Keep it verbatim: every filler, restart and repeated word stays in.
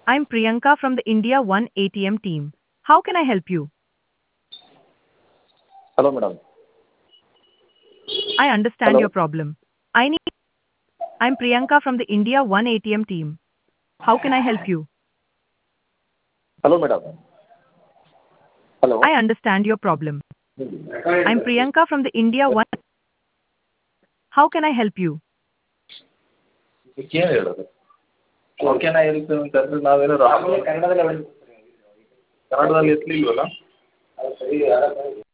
I'm Priyanka from the India One A T M team. How can I help you? Hello, madam. I understand your Hello. problem. I need I'm Priyanka from the India One A T M team. How can I help you? Hello, madam. I Hello. understand your problem. I'm Priyanka from the India One. How can I help you? ಏನು ಹೇಳೋದು okay ನಾ ಹೇಳ್ತೀನಿ ಅಂತಂದ್ರೆ ನಾವೇನೋ ಕನ್ನಡದಲ್ಲಿ ಕನ್ನಡದಲ್ಲಿ ಎತ್ತಲಿಲ್ವಲ್ಲ